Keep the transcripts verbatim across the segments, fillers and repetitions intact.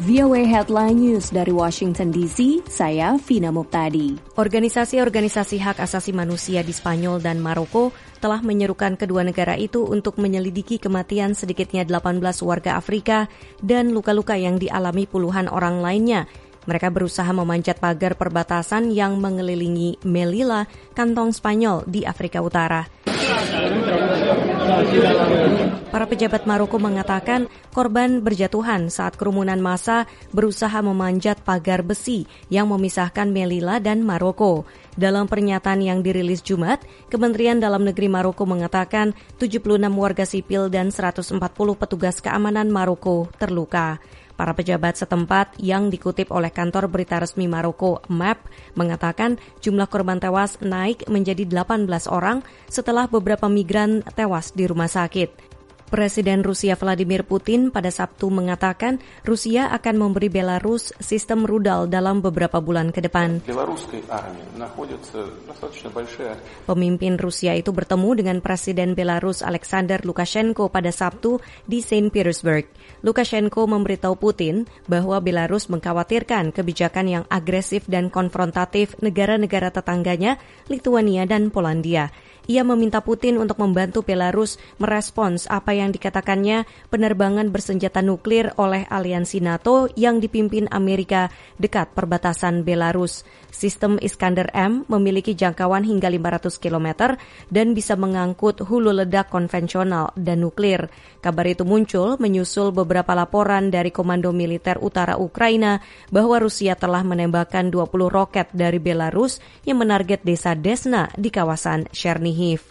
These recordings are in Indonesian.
V O A Headline News dari Washington D C, saya Vina Muptadi. Organisasi-organisasi hak asasi manusia di Spanyol dan Maroko telah menyerukan kedua negara itu untuk menyelidiki kematian sedikitnya delapan belas warga Afrika dan luka-luka yang dialami puluhan orang lainnya. Mereka berusaha memanjat pagar perbatasan yang mengelilingi Melilla, kantong Spanyol di Afrika Utara. Para pejabat Maroko mengatakan korban berjatuhan saat kerumunan massa berusaha memanjat pagar besi yang memisahkan Melilla dan Maroko. Dalam pernyataan yang dirilis Jumat, Kementerian Dalam Negeri Maroko mengatakan tujuh puluh enam warga sipil dan seratus empat puluh petugas keamanan Maroko terluka. Para pejabat setempat yang dikutip oleh kantor berita resmi Maroko M A P mengatakan jumlah korban tewas naik menjadi delapan belas orang setelah beberapa migran tewas di rumah sakit. Presiden Rusia Vladimir Putin pada Sabtu mengatakan Rusia akan memberi Belarus sistem rudal dalam beberapa bulan ke depan. Pemimpin Rusia itu bertemu dengan Presiden Belarus Alexander Lukashenko pada Sabtu di Saint Petersburg. Lukashenko memberitahu Putin bahwa Belarus mengkhawatirkan kebijakan yang agresif dan konfrontatif negara-negara tetangganya, Lithuania dan Polandia. Ia meminta Putin untuk membantu Belarus merespons apa yang dikatakannya penerbangan bersenjata nuklir oleh aliansi NATO yang dipimpin Amerika dekat perbatasan Belarus. Sistem Iskander M memiliki jangkauan hingga lima ratus kilometer dan bisa mengangkut hulu ledak konvensional dan nuklir. Kabar itu muncul menyusul beberapa laporan dari Komando Militer Utara Ukraina bahwa Rusia telah menembakkan dua puluh roket dari Belarus yang menarget desa Desna di kawasan Chernihiv.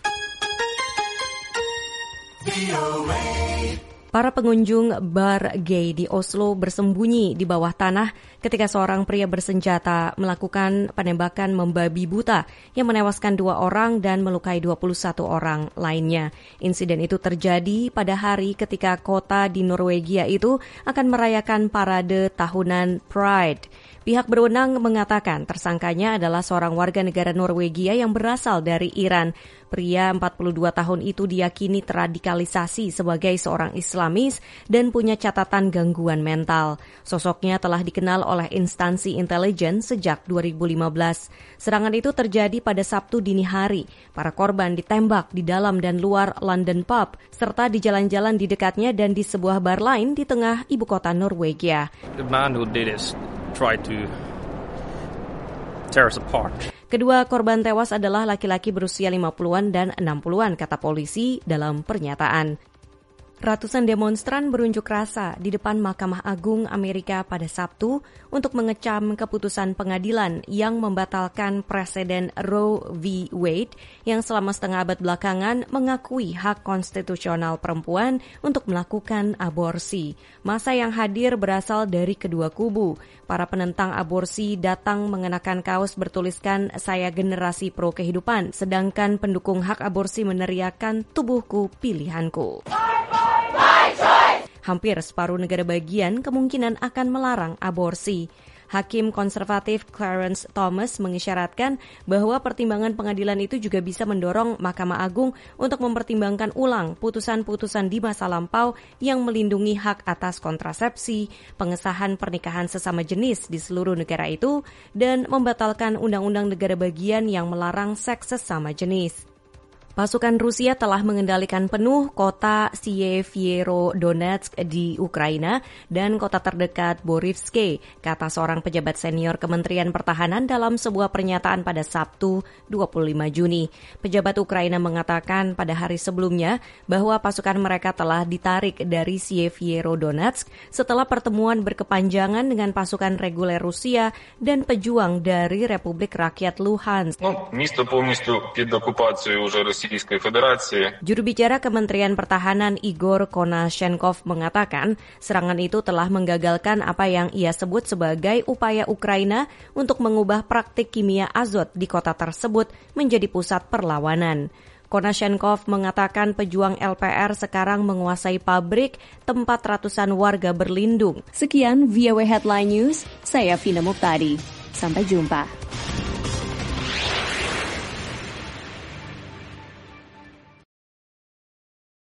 Para pengunjung bar gay di Oslo bersembunyi di bawah tanah ketika seorang pria bersenjata melakukan penembakan membabi buta yang menewaskan dua orang dan melukai dua puluh satu orang lainnya. Insiden itu terjadi pada hari ketika kota di Norwegia itu akan merayakan parade tahunan Pride. Pihak berwenang mengatakan tersangkanya adalah seorang warga negara Norwegia yang berasal dari Iran. Pria empat puluh dua tahun itu diyakini teradikalisasi sebagai seorang Islamis dan punya catatan gangguan mental. Sosoknya telah dikenal oleh instansi intelijen sejak dua ribu lima belas. Serangan itu terjadi pada Sabtu dini hari. Para korban ditembak di dalam dan luar London pub, serta di jalan-jalan di dekatnya dan di sebuah bar lain di tengah ibu kota Norwegia. The man who did it tried to tear us apart. Kedua korban tewas adalah laki-laki berusia lima puluhan dan enam puluhan, kata polisi dalam pernyataan. Ratusan demonstran berunjuk rasa di depan Mahkamah Agung Amerika pada Sabtu untuk mengecam keputusan pengadilan yang membatalkan presiden Roe v. Wade yang selama setengah abad belakangan mengakui hak konstitusional perempuan untuk melakukan aborsi. Massa yang hadir berasal dari kedua kubu. Para penentang aborsi datang mengenakan kaos bertuliskan "Saya generasi pro kehidupan", sedangkan pendukung hak aborsi meneriakan "Tubuhku pilihanku". Hampir separuh negara bagian kemungkinan akan melarang aborsi. Hakim konservatif Clarence Thomas mengisyaratkan bahwa pertimbangan pengadilan itu juga bisa mendorong Mahkamah Agung untuk mempertimbangkan ulang putusan-putusan di masa lampau yang melindungi hak atas kontrasepsi, pengesahan pernikahan sesama jenis di seluruh negara itu, dan membatalkan undang-undang negara bagian yang melarang seks sesama jenis. Pasukan Rusia telah mengendalikan penuh kota Sievierodonetsk di Ukraina dan kota terdekat Borivske, kata seorang pejabat senior Kementerian Pertahanan dalam sebuah pernyataan pada Sabtu dua puluh lima Juni. Pejabat Ukraina mengatakan pada hari sebelumnya bahwa pasukan mereka telah ditarik dari Sievierodonetsk setelah pertemuan berkepanjangan dengan pasukan reguler Rusia dan pejuang dari Republik Rakyat Luhansk. Juru bicara Kementerian Pertahanan Igor Konashenkov mengatakan serangan itu telah menggagalkan apa yang ia sebut sebagai upaya Ukraina untuk mengubah praktik kimia azot di kota tersebut menjadi pusat perlawanan. Konashenkov mengatakan pejuang L P R sekarang menguasai pabrik tempat ratusan warga berlindung. Sekian V O A Headline News, saya Vina Muptadi. Sampai jumpa.